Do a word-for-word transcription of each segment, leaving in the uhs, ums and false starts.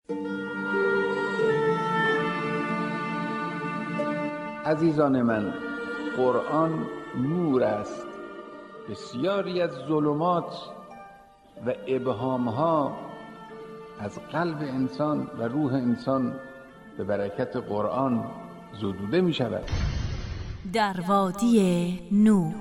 عزیزان من، قرآن نور است. بسیاری از ظلمات و ابهامها از قلب انسان و روح انسان به برکت قرآن زدوده می شود. در وادی نور.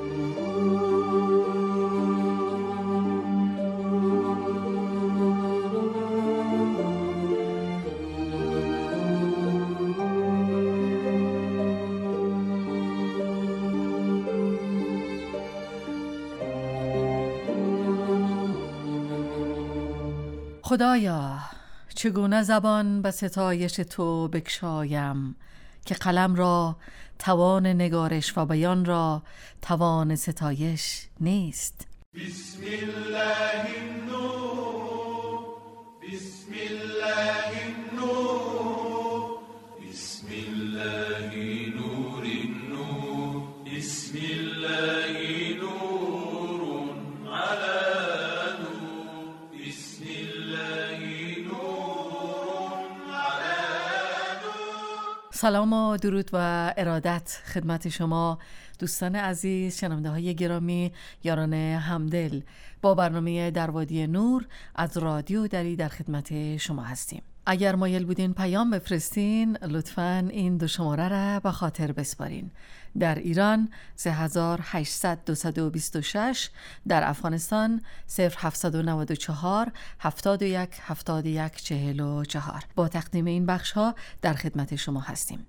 خدایا چگونه زبان به ستایش تو بگشایم که قلم را توان نگارش و بیان را توان ستایش نیست. بسم الله النور، بسم الله النور، بسم الله نور النور، بسم الله نور على نور، بسم الله نور على نور. سلام و درود و ارادت خدمت شما دوستان عزیز، شنونده های گرامی، یاران همدل. با برنامه در وادی نور از رادیو دری در خدمت شما هستیم. اگر مایل بودین پیام بفرستین، لطفاً این دو شماره را به خاطر بسپارین. در ایران سه هزار و هشتصد دویست و بیست و شش، در افغانستان صفر هفتصد و نود و چهار هفتاد و یک هفتاد و یک چهل و چهار. با تقدیم این بخش ها در خدمت شما هستیم.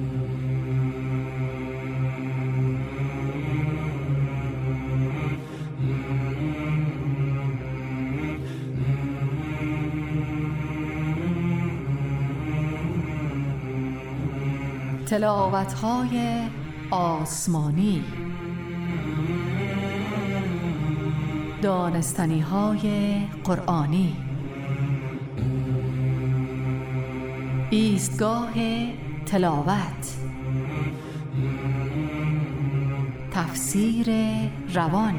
تلاوت‌های آسمانی، دانستنی‌های قرآنی، ایستگاه تلاوت، تفسیر روان،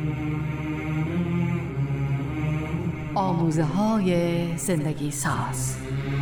آموزه‌های زندگی ساز.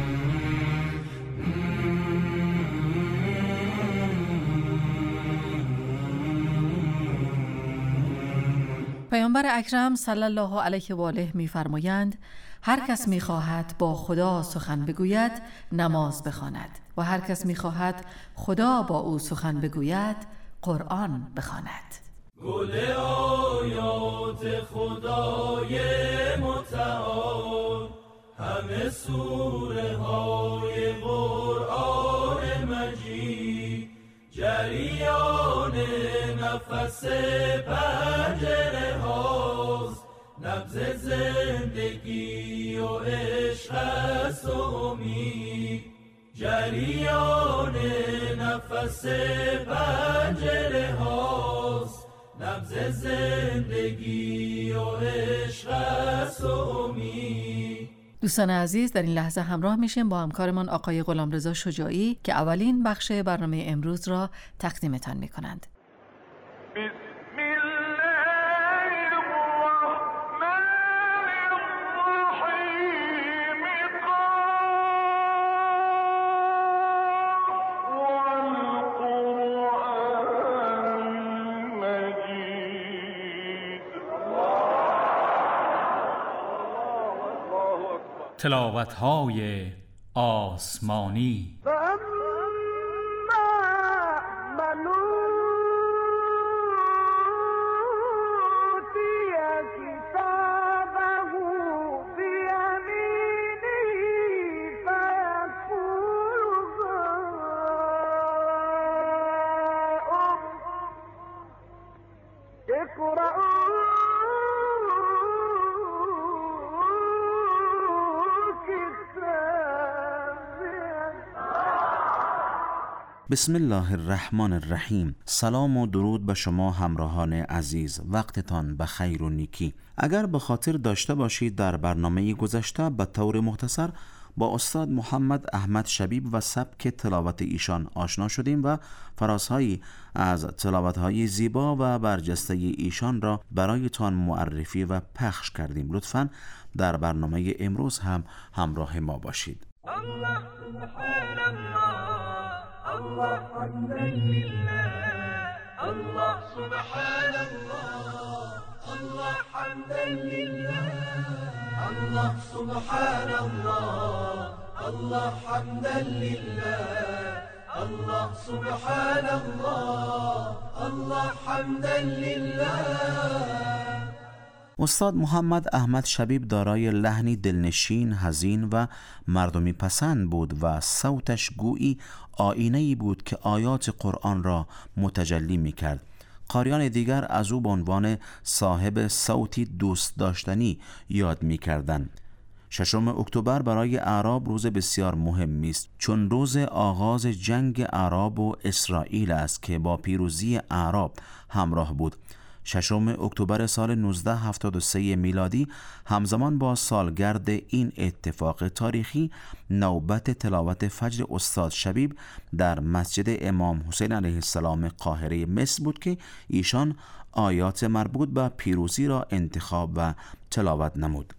پیامبر اکرم صلی الله علیه و آله می‌فرمایند هر کس می‌خواهد با خدا سخن بگوید نماز بخواند و هر کس می‌خواهد خدا با او سخن بگوید قرآن بخواند. گل آیات خدای متعال، همه سوره های قرآن مجید، جریان نفس پنجره هاست، نبض زندگی و عشق است و امید، جریان نفس پنجره هاست، نبض زندگی و عشق است و امید. دوستان عزیز، در این لحظه همراه میشیم با همکارمان آقای غلامرضا شجاعی که اولین بخش برنامه امروز را تقدیمتان میکنند. تلاوت‌های آسمانی. بسم الله الرحمن الرحیم. سلام و درود به شما همراهان عزیز، وقتتان به خیر و نیکی. اگر به خاطر داشته باشید در برنامه گذشته به طور مختصر با استاد محمد احمد شبیب و سبک تلاوت ایشان آشنا شدیم و فرازهایی از تلاوت‌های زیبا و برجسته ایشان را برایتان معرفی و پخش کردیم. لطفاً در برنامه امروز هم همراه ما باشید. الله سبحان الله، الله حمدا لله، الله سبحان الله، الله حمدا لله، الله سبحان الله، الله حمدا لله، الله سبحان الله، الله حمدا لله. استاد محمد احمد شبیب دارای لحنی دلنشین، حزین و مردمی پسند بود و صوتش گویی آینه‌ای بود که آیات قرآن را متجلی می کرد. قاریان دیگر از او به عنوان صاحب صوتی دوست داشتنی یاد می کردند. ششم اکتبر برای اعراب روز بسیار مهمی است، چون روز آغاز جنگ اعراب و اسرائیل است که با پیروزی اعراب همراه بود. ششم اکتبر سال نوزده هفتاد و سه میلادی همزمان با سالگرد این اتفاق تاریخی نوبت تلاوت فجر استاد شبیب در مسجد امام حسین علیه السلام قاهره مصر بود که ایشان آیات مربوط به پیروزی را انتخاب و تلاوت نمود.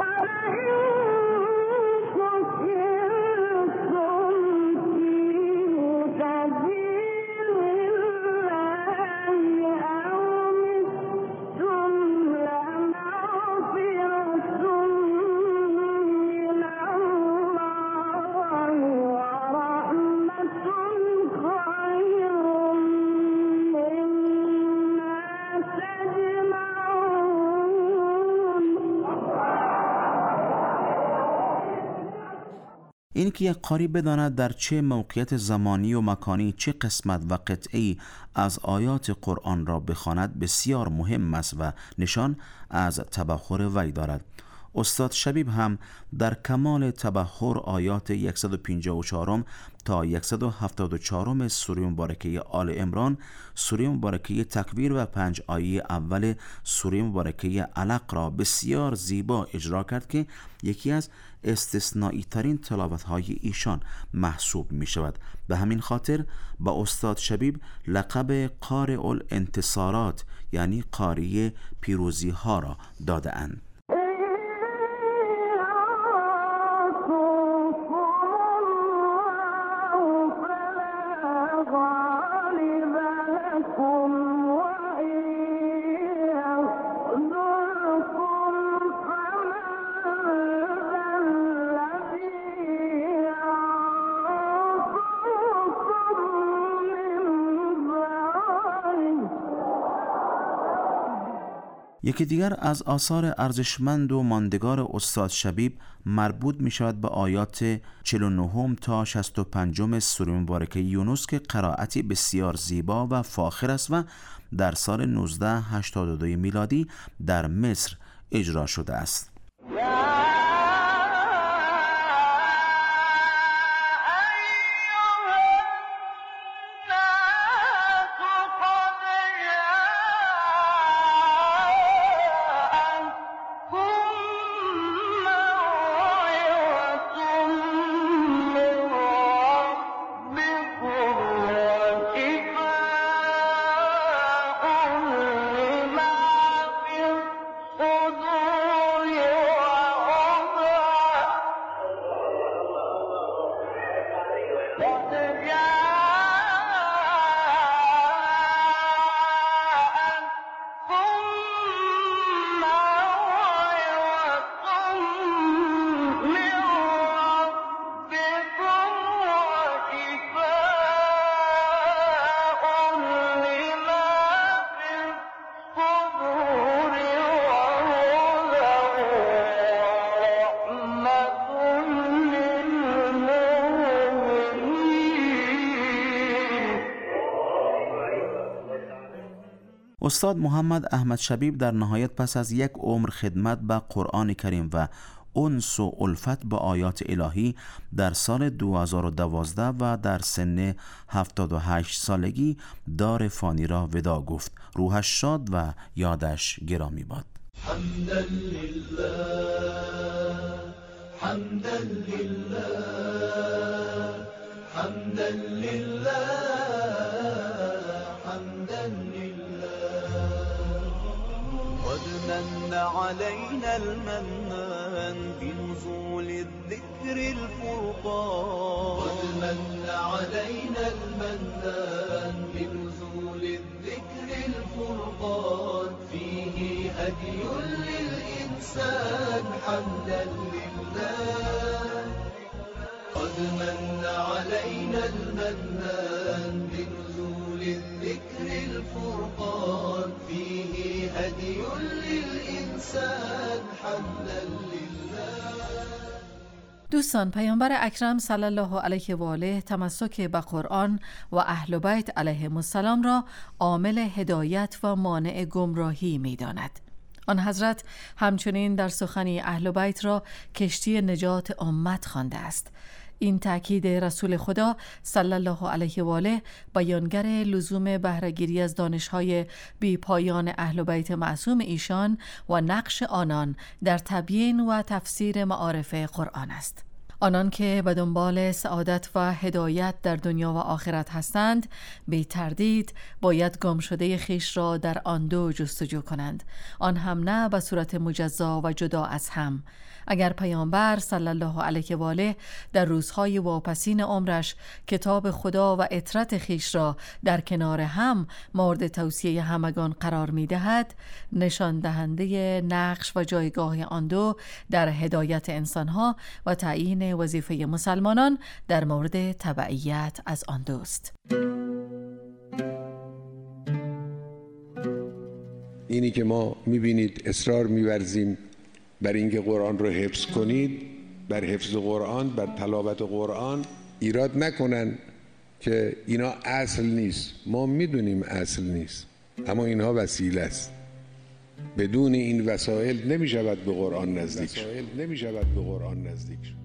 این که یک قاری بداند در چه موقعیت زمانی و مکانی چه قسمت و قطعی از آیات قرآن را بخواند بسیار مهم است و نشان از تبحر وی دارد. استاد شبیب هم در کمال تبحر آیات صد و پنجاه و چهار تا صد و هفتاد و چهار سوره مبارکه آل عمران، سوره مبارکه تکویر و پنج آیه اول سوره مبارکه علق را بسیار زیبا اجرا کرد که یکی از استثنایی ترین تلاوت های ایشان محسوب می شود. به همین خاطر با استاد شبیب لقب قارئ الانتصارات یعنی قاری پیروزی ها را داده اند. یکی دیگر از آثار ارزشمند و ماندگار استاد شبیب مربوط می شود به آیات چهل و نه تا شصت و پنج سوره مبارکه یونس که قرائتی بسیار زیبا و فاخر است و در سال نوزده هشتاد و دو میلادی در مصر اجرا شده است. استاد محمد احمد شبیب در نهایت پس از یک عمر خدمت به قرآن کریم و انس و الفت با آیات الهی در سال دو هزار و دوازده و در سن هفتاد و هشت سالگی دار فانی را ودا گفت. روحش شاد و یادش گرامی باد. حمدا لله حمدا لله حمدا لله حمدا لله قد من علينا المنان بنزول الذكر الفرقان قد من علينا المنان بنزول الذكر الفرقان فيه هدي للإنسان حمدا لله قد من علينا المنان بنزول الذكر الفرقان فيه هدي للإنسان حمدا لله. دوستان، پیامبر اکرم صلی الله علیه و آله تمسک به قرآن و اهل بیت علیهم السلام را عامل هدایت و مانع گمراهی می‌داند. آن حضرت همچنین در سخنی اهل بیت را کشتی نجات امت خوانده است. این تأکید رسول خدا صلی الله علیه و آله بیانگر لزوم بهره‌گیری از دانش‌های بی پایان اهل بیت معصوم ایشان و نقش آنان در تبیین و تفسیر معارف قرآن است. آنان که به دنبال سعادت و هدایت در دنیا و آخرت هستند، بی تردید باید گم شده خیش را در آن دو جستجو کنند، آن هم نه به صورت مجزا و جدا از هم. اگر پیامبر صلی الله علیه و آله در روزهای واپسین عمرش کتاب خدا و اطرت خیش را در کنار هم مورد توصیه همگان قرار می دهد، نشان دهنده نقش و جایگاه آن دو در هدایت انسانها و تعیین وظیفه مسلمانان در مورد تبعیت از آن دوست. اینی که ما میبینید اصرار می‌ورزیم بر اینکه قرآن رو حفظ کنید، بر حفظ قرآن، بر تلاوت قرآن، ایراد نکنن که اینا اصل نیست. ما میدونیم اصل نیست، اما اینها وسیله است. بدون این وسایل نمیشود به قرآن نزدیک شد. نمیشود به قرآن نزدیک شد.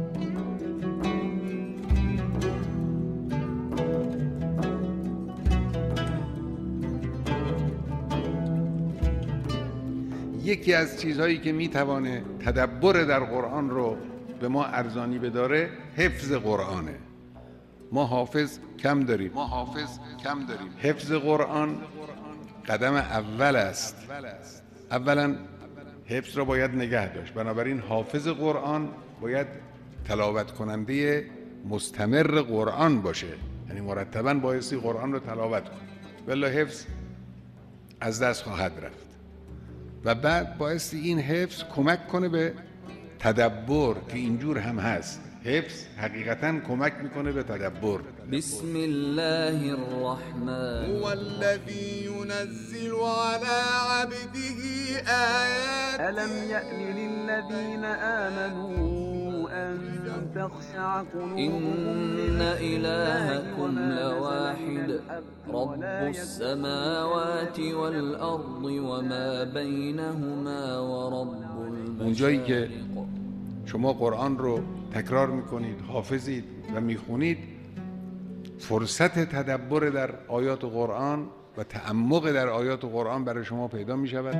یکی از چیزهایی که میتوانه تدبر در قرآن رو به ما ارزانی بداره حفظ قرآنه. ما حافظ کم داریم. ما حافظ کم داریم. حفظ قرآن قدم اول است. اولا حفظ رو باید نگه داشت. بنابراین حافظ قرآن باید تلاوت کننده مستمر قرآن باشه، یعنی مرتباً بایستی قرآن رو تلاوت کنه، ولی حفظ از دست خواهد رفت. و بعد بایستی این حفظ کمک کنه به تدبر که اینجور هم هست. حفظ حقیقتاً کمک میکنه به تدبر. بسم الله الرحمن هو الذي ينزل على عبده آيات ألم يأن للذين آمنوا أن تخشع قلوبهم إن إلهكم لواحد رب السماوات والأرض وما بينهما ورب المشارق. اونجایی که شما قرآن رو تکرار میکنید، حافظید و میخونید، فرصت تدبر در آیات قرآن و تعمق در آیات قرآن برای شما پیدا میشود.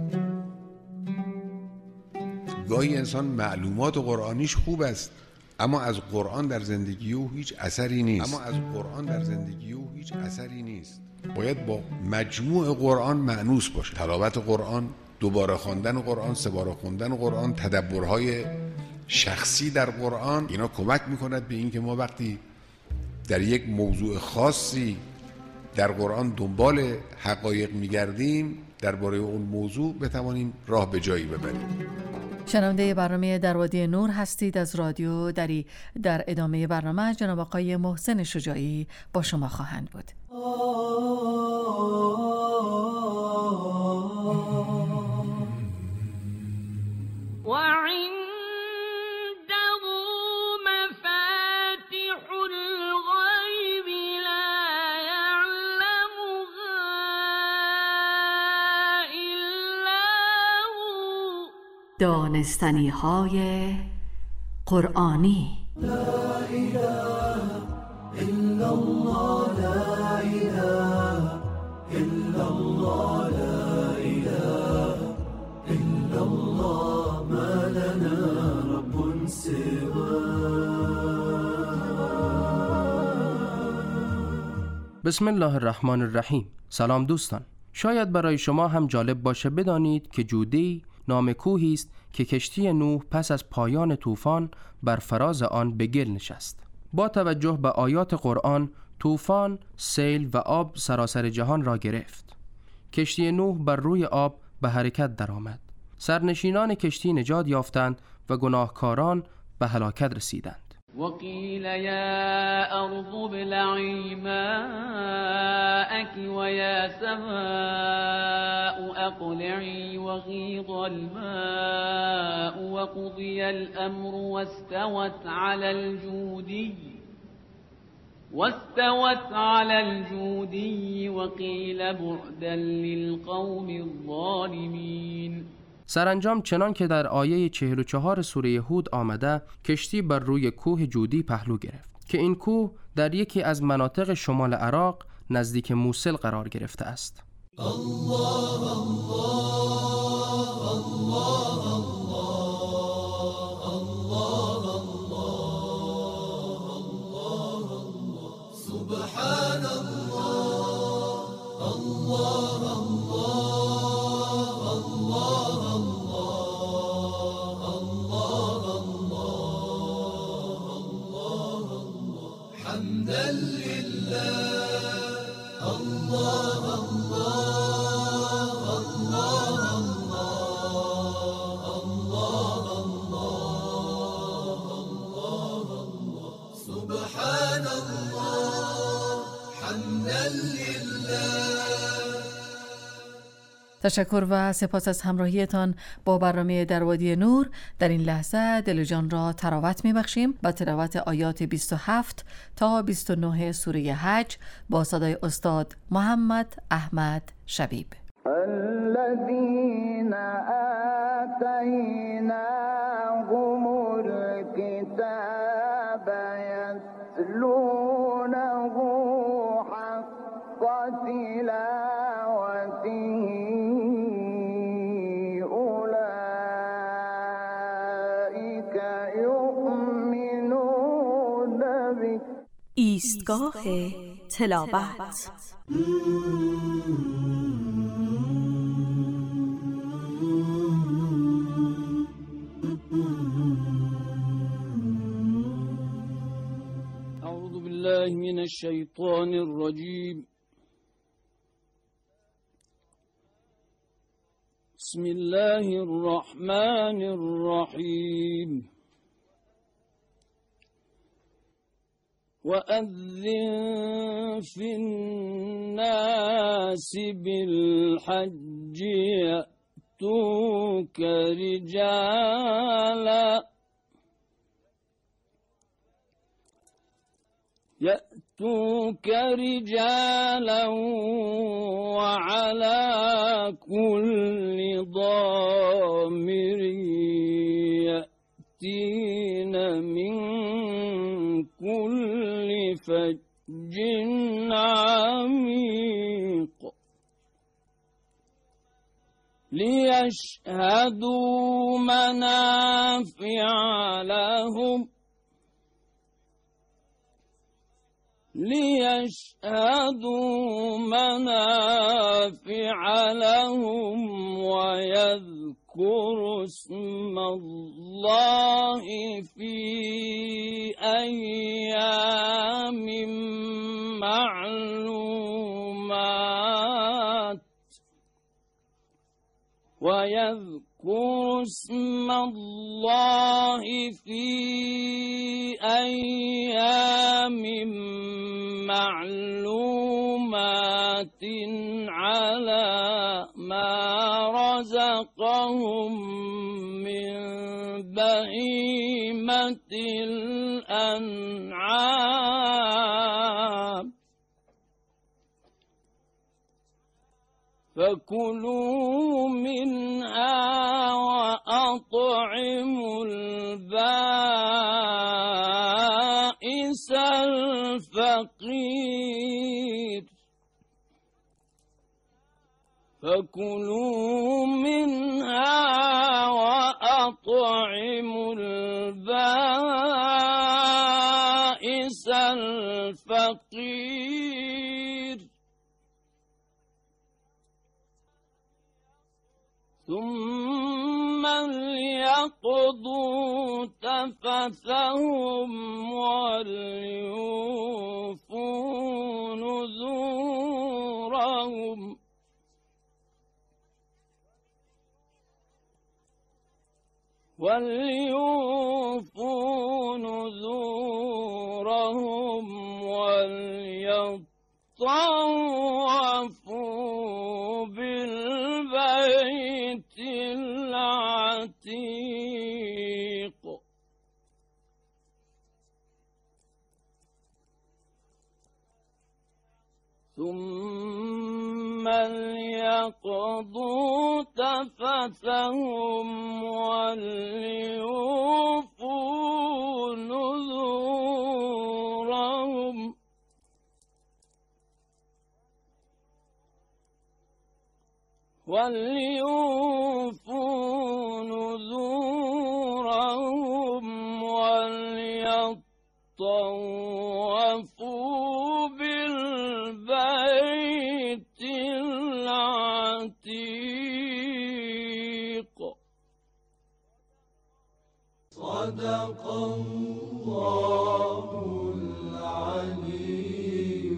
گاهی انسان معلومات قرآنیش خوب است، اما از قرآن در زندگی او هیچ اثری نیست. اما از قرآن در زندگی او هیچ اثری نیست. باید با مجموع قرآن مأنوس باشه. تلاوت قرآن، دوباره خواندن قرآن، سه بار خوندن قرآن، تدبرهای شخصی در قرآن، اینا کمک میکند به این که ما وقتی در یک موضوع خاصی در قرآن دنبال حقایق میگردیم، درباره اون موضوع بتوانیم راه به جایی ببریم. شنونده برنامه در وادی نور هستید از رادیو دری. در ادامه برنامه جناب آقای محسن شجاعی با شما خواهند بود. دانستنی های قرآنی. لا اله الا الله لا اله الا الله لا اله الا الله ما لنا رب بسم الله الرحمن الرحیم. سلام دوستان. شاید برای شما هم جالب باشه بدانید که جودی نام کوهی است که کشتی نوح پس از پایان طوفان بر فراز آن به گل نشست. با توجه به آیات قرآن، طوفان، سیل و آب سراسر جهان را گرفت. کشتی نوح بر روی آب به حرکت درآمد. سرنشینان کشتی نجات یافتند و گناهکاران به هلاکت رسیدند. وقيل يا أرض ابلعي ماءك ويا سماء أقلعي وغيض الماء وقضي الأمر واستوت على الجودي واستوت على الجودي وقيل بعدا للقوم الظالمين. سرانجام چنان که در آیه چهل و چهار سوره هود آمده، کشتی بر روی کوه جودی پهلو گرفت که این کوه در یکی از مناطق شمال عراق نزدیک موصل قرار گرفته است. الله الله الله الله الله الله سبحان الله الله تشکر و سپاس از همراهیتان با برنامه در وادی نور. در این لحظه دل و جان را تراوت می‌بخشیم با تلاوت آیات بیست و هفت تا بیست و نه سوره حج با صدای استاد محمد احمد شبیب. الذين آتيناهم الكتاب يتلونه حق تلاوته ایستگاه تلاوت. أعوذ بالله من الشيطان الرجيم. بسم الله الرحمن الرحيم. وأذن في الناس بالحج يأتوك رجالا يأتوك رجالا وعلى كل ضامر يأتين من كل فج عميق ليشهدوا منافع لهم ليشهدوا منافع لهم ويذكروا اسم الله في أيام معلومات ويذكروا اسم الله في أيام معلومات على ما رزقهم من بهيمة الأنعام فكلوا منها وأطعموا البائس الفقير فكلوا منها وأطعموا ويطعم البائس الفقير ثم ليقضوا تفثهم وليوفوا نذورهم وليوفوا نذورهم وليطوفوا بالبيت العتيق ثم ليقضوا تفثهم وليوفوا نذورهم وليوفوا نذورهم وليطوفوا بالبيت العتيق صدق الله العلي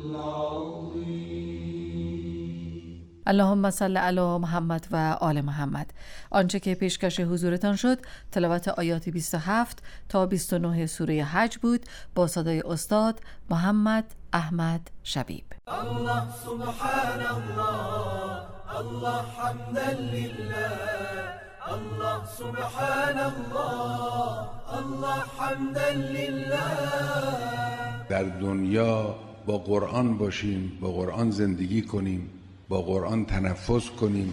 العظيم. اللهم صل علی محمد و آل محمد. آنچه که پیشکش حضورتان شد تلاوت آیات بیست و هفت تا بیست و نه سوره حج بود با صدای استاد محمد احمد شبیب. الله سبحان الله، الله حمدا لله، الله سبحان الله، الله حمدا لله. در دنیا با قرآن باشیم، با قرآن زندگی کنیم، با قرآن تنفس کنیم.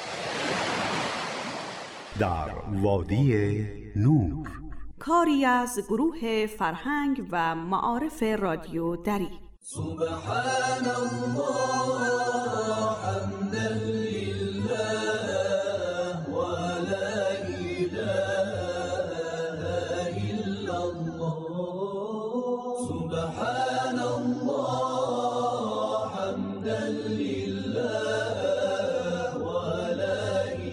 در وادی نور، کاری از گروه فرهنگ و معارف رادیو دری. سبحان الله حمدا لله و لا اله الا الله. سبحان الله حمدا لله و لا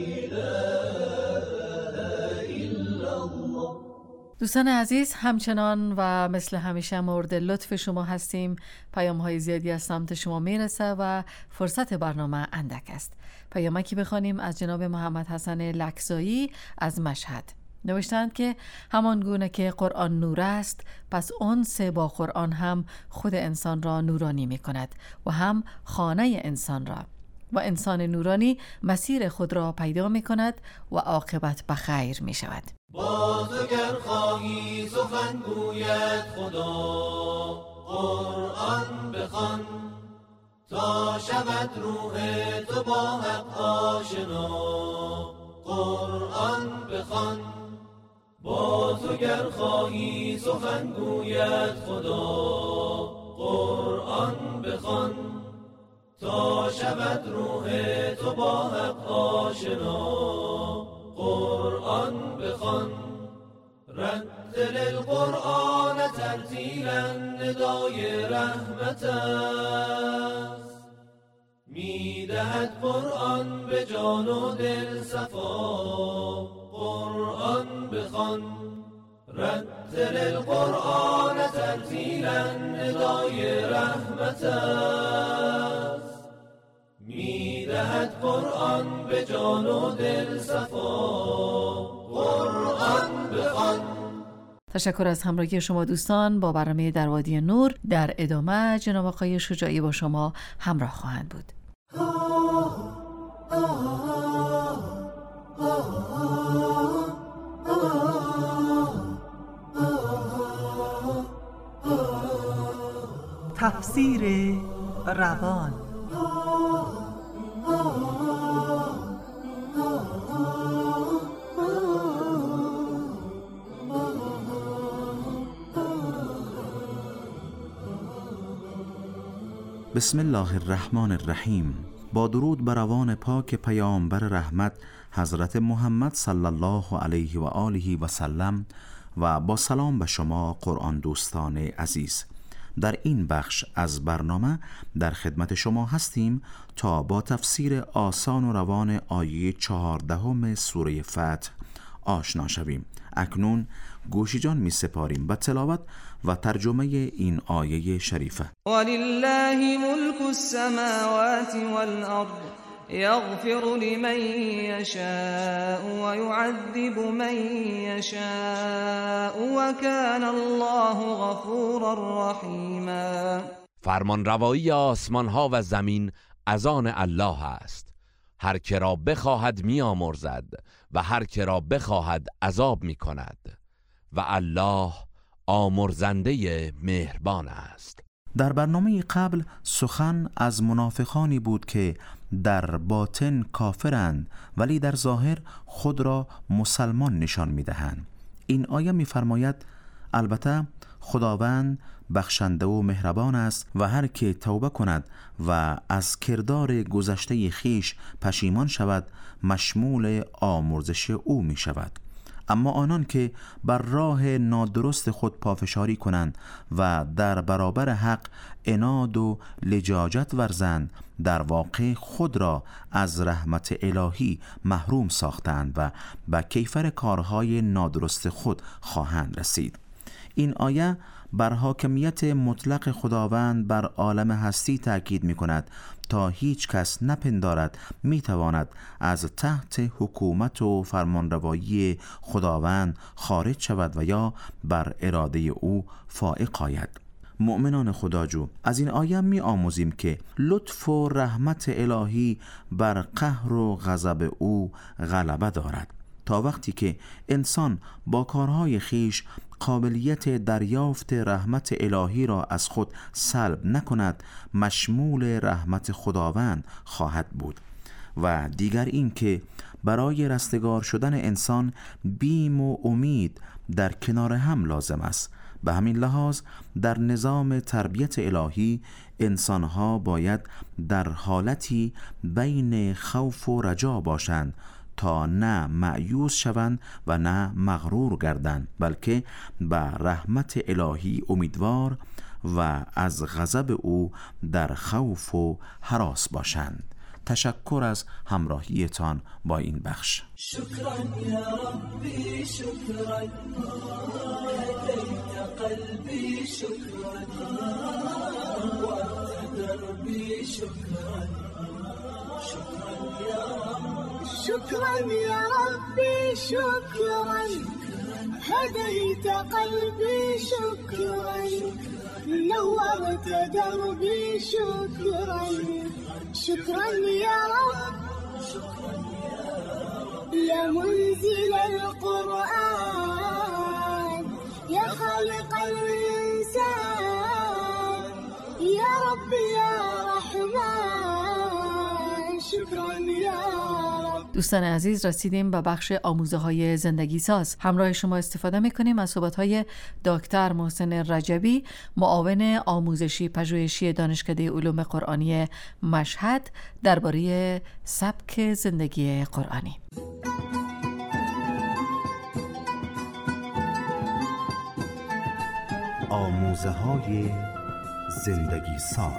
اله الا الله. دوستان عزیز، همچنان و مثل همیشه مورد لطف شما هستیم. پیام های زیادی از سمت شما میرسه و فرصت برنامه اندک است. پیامکی بخوانیم از جناب محمد حسن لکزایی از مشهد. نوشتند که همان گونه که قرآن نور است، پس انس با قرآن هم خود انسان را نورانی می کند و هم خانه انسان را، و انسان نورانی مسیر خود را پیدا می کند و عاقبت بخیر می شود. باز اگر خواهی سخن گوید خدا، قرآن بخوان تا شود روح تو با حق آشنا. قرآن بخوان باز اگر خواهی سخن گوید خدا، قرآن بخوان تا شود روح تو با حق آشنا. قرآن بخوان رتل القرآن ترتیلا ندای رحمت است. میدهد قرآن به جان و دل صفا. قرآن بخوان رتل القرآن ترتیلا ندای رحمت است. میدهد قرآن به جان و دل صفا. قرآن بخوان. تشکر از همراهی شما دوستان با برنامه در وادی نور. در ادامه جناب آقای شجاعی با شما همراه خواهند بود. تفسیر روان. بسم الله الرحمن الرحیم. با درود بر روان پاک پیامبر رحمت حضرت محمد صلی الله علیه و آله و سلم و با سلام به شما قرآن دوستان عزیز. در این بخش از برنامه در خدمت شما هستیم تا با تفسیر آسان و روان آیه چهاردهم سوره فتح آشنا شویم. اکنون گوشی جان می سپاریم به تلاوت و ترجمه این آیه شریفه. ولله ملک السماوات والارض یغفر لمن یشاء و یعذب من یشاء و کان الله غفورا رحیما. فرمان روایی آسمان ها و زمین از آن الله است. هر که را بخواهد میامرزد و هر که را بخواهد عذاب میکند و الله آمرزنده مهربان است. در برنامه قبل سخن از منافقانی بود که در باطن کافرند ولی در ظاهر خود را مسلمان نشان میدهند. این آیه میفرماید البته خداوند بخشنده و مهربان است و هر که توبه کند و از کردار گذشته خیش پشیمان شود مشمول آمرزش او می شود. اما آنان که بر راه نادرست خود پافشاری کنند و در برابر حق عناد و لجاجت ورزند در واقع خود را از رحمت الهی محروم ساختند و به کیفر کارهای نادرست خود خواهند رسید. این آیه بر حاکمیت مطلق خداوند بر عالم هستی تأکید می کند تا هیچ کس نپندارد می تواند از تحت حکومت و فرمانروایی خداوند خارج شود و یا بر اراده او فائق آید. مؤمنان خداجو، از این آیه می آموزیم که لطف و رحمت الهی بر قهر و غضب او غلبه دارد. تا وقتی که انسان با کارهای خیش قابلیت دریافت رحمت الهی را از خود سلب نکند مشمول رحمت خداوند خواهد بود. و دیگر این که برای رستگار شدن انسان بیم و امید در کنار هم لازم است. به همین لحاظ در نظام تربیت الهی انسانها باید در حالتی بین خوف و رجا باشند تا نه مأیوس شوند و نه مغرور گردند، بلکه به رحمت الهی امیدوار و از غضب او در خوف و هراس باشند. تشکر از همراهیتان با این بخش. شکرا یا ربی شکرا هدیت قلبی شکرا وارت دربی شکرا شکرا یا رب شكرا يا ربي شكرا هديت قلبي شكرا نورت دربي شكرا شكرا يا رب يا منزل القرآن يا خالق الإنسان يا رب يا رحمن شكرا يا دوستان عزیز، رسیدیم به بخش آموزه های زندگی ساز. همراه شما استفاده میکنیم از صحبت های دکتر محسن رجبی، معاون آموزشی پژوهشی دانشکده علوم قرآنی مشهد درباره سبک زندگی قرآنی. آموزه های زندگی ساز.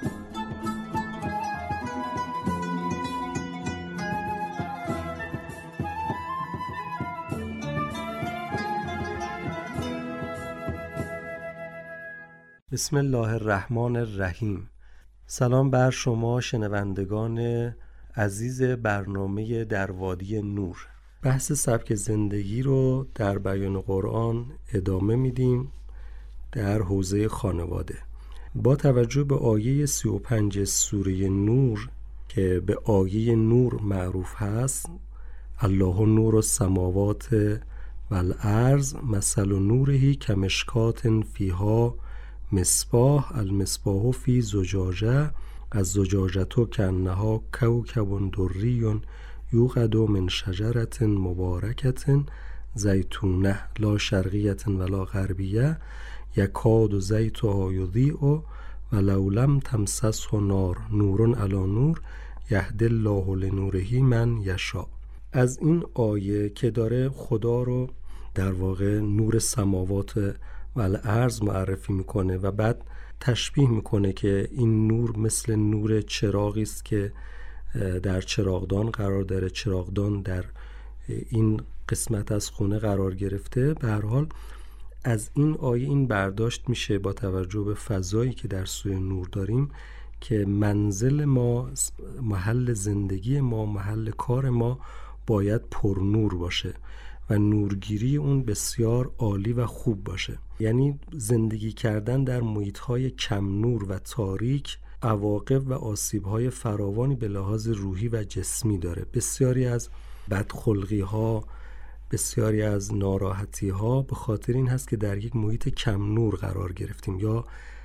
بسم الله الرحمن الرحیم. سلام بر شما شنوندگان عزیز برنامه در وادی نور. بحث سبک زندگی رو در بیان قرآن ادامه میدیم در حوزه خانواده. با توجه به آیه سی و پنج سوره نور که به آیه نور معروف هست، الله نور السماوات والارض مثل نوره کمشکات فیها مصباح المصباح فی زجاجه از زجاجتو کانها کوکب دری یوقد من شجرة مبارکة زیتونه لا شرقیة ولا غربیه یکاد زیتها یضیء ولو لم تمسسه نار نور علی نور یهدی الله لنوره من یشاء. از این آیه که داره خدا رو در واقع نور سماوات و الارض معرفی میکنه و بعد تشبیه میکنه که این نور مثل نور چراغی است که در چراغدان قرار داره، چراغدان در این قسمت از خونه قرار گرفته. به هر حال از این آیه این برداشت میشه با توجه به فضایی که در سوی نور داریم که منزل ما، محل زندگی ما، محل کار ما باید پر نور باشه و نورگیری اون بسیار عالی و خوب باشه. یعنی زندگی کردن در محیط‌های کم نور و تاریک عواقب و آسیب‌های فراوانی به لحاظ روحی و جسمی داره. بسیاری از بدخلقی‌ها، بسیاری از ناراحتی‌ها به خاطر این هست که در یک محیط کم نور قرار گرفتیم یا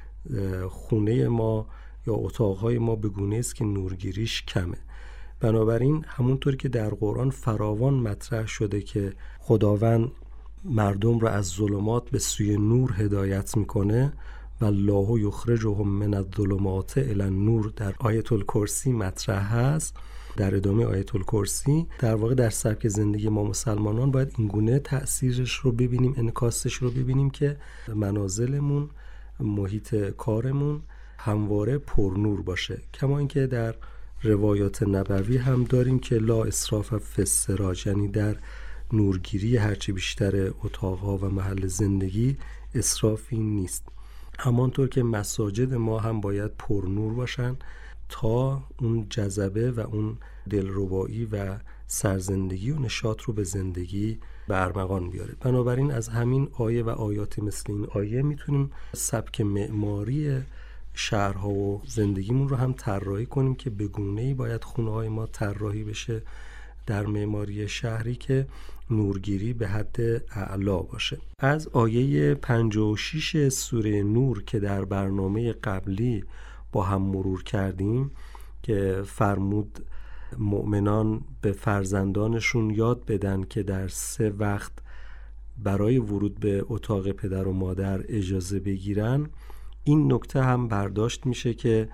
خونه ما یا اتاق‌های ما به گونه‌ای است که نورگیریش کمه. بنابراین همونطور که در قرآن فراوان مطرح شده که خداوند مردم را از ظلمات به سوی نور هدایت میکنه و الله یخرجهم من الظلمات الی النور در آیت الکرسی مطرح هست. در ادامه آیت الکرسی در واقع در سبک زندگی ما مسلمانان باید این گونه تأثیرش رو ببینیم، انعکاسش رو ببینیم که منازلمون، محیط کارمون همواره پر نور باشه. کما اینکه در روایات نبوی هم داریم که لا اسراف فی السراج، یعنی در نورگیری هرچی بیشتر اتاقها و محل زندگی اسرافی نیست. همانطور که مساجد ما هم باید پر نور باشن تا اون جذبه و اون دلربایی و سرزندگی و نشاط رو به زندگی به ارمغان بیاره. بنابراین از همین آیه و آیات مثل این آیه میتونیم سبک معماری شهرها و زندگیمون رو هم طراحی کنیم که به گونه‌ای باید خونه‌های ما طراحی بشه در معماری شهری که نورگیری به حد اعلا باشه. از آیه پنجاه و شش سوره نور که در برنامه قبلی با هم مرور کردیم که فرمود مؤمنان به فرزندانشون یاد بدن که در سه وقت برای ورود به اتاق پدر و مادر اجازه بگیرن، این نکته هم برداشت میشه که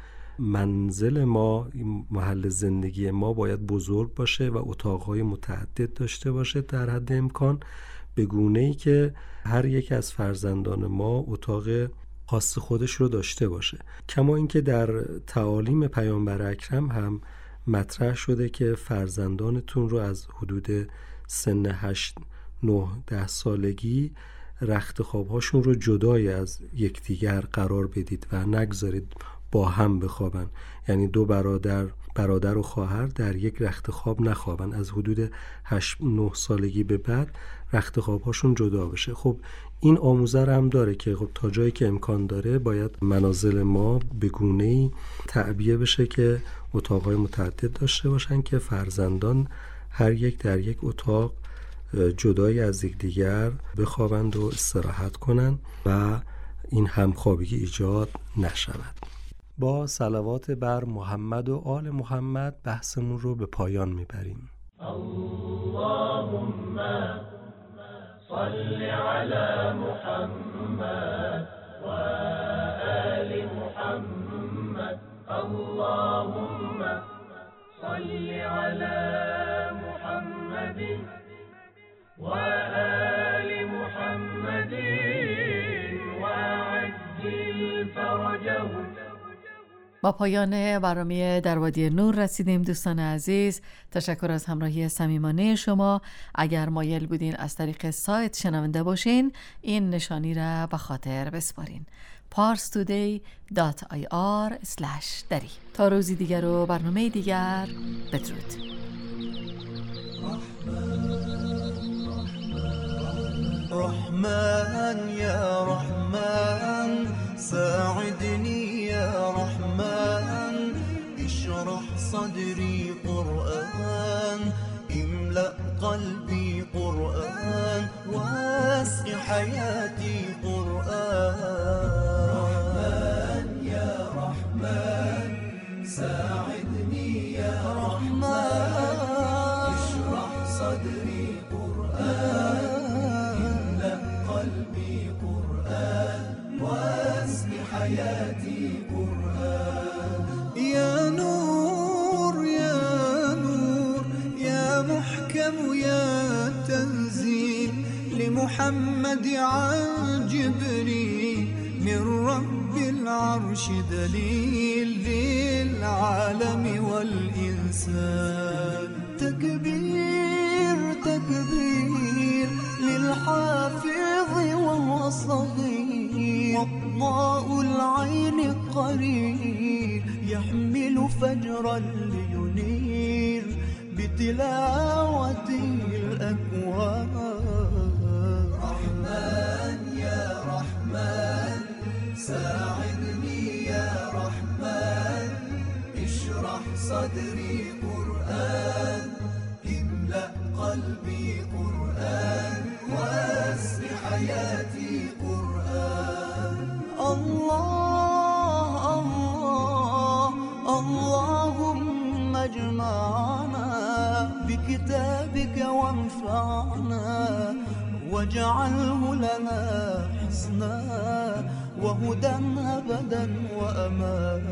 منزل ما، محل زندگی ما باید بزرگ باشه و اتاقهای متعدد داشته باشه در حد امکان، به گونه‌ای که هر یک از فرزندان ما اتاق خاص خودش رو داشته باشه. کما اینکه در تعالیم پیامبر اکرم هم مطرح شده که فرزندانتون رو از حدود سن هشت نه ده سالگی رخت خوابهاشون رو جدای از یکدیگر قرار بدید و نگذارید با هم بخوابن. یعنی دو برادر برادر و خواهر در یک رخت خواب نخوابن. از حدود هشت نه سالگی به بعد رخت خوابهاشون جدا بشه. خب این آموزه هم داره که خب تا جایی که امکان داره باید منازل ما به گونه‌ای تعبیه بشه که اتاقهای متعدد داشته باشن که فرزندان هر یک در یک اتاق جدای از یکدیگر بخوابند و استراحت کنند و این همخوابگی ایجاد نشود. با صلوات بر محمد و آل محمد بحثمون رو به پایان میبریم. اللهم صل علی محمد و آل محمد. اللهم صل علی محمد و آل محمد و عجل فرجهم. با پایان برنامه در وادی نور رسیدیم دوستان عزیز. تشکر از همراهی صمیمانه شما. اگر مایل بودین از طریق سایت شنونده باشین، این نشانی را به خاطر بسپارین: پارس تودی دات آی آر اسلش دری. تا روزی دیگر و برنامه دیگر، بدرود. رحمن يا رحمن ساعدني يا رحمن اشرح صدري قرآن املأ قلبي قرآن واسق حياتي قرآن. رحمن يا رحمن ساعدني يا رحمن اشرح صدري قرآن قلبي قرآن واسق حياتي قرآن. يا نور يا يا تنزيل لمحمد عن جبريل من رب العرش دليل للعالم والإنسان. تكبير تكبير للحافظ وهو صغير، وضاء العين قرير يحمل فجرا لينير بتلاوته الأكوان. رحمن يا رحمن ساعدني يا رحمن، اشرح صدري قرآن، املأ قلبي قرآن، واسع حياتي قرآن. الله الله اللهم اجمعنا بكتابك وانفعنا، واجعله لنا حسنا وهدى أبدا وأمان.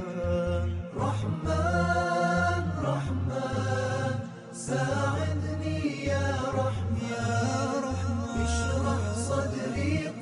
رحمن رحمن ساعدني يا رحمن، اشرح صدري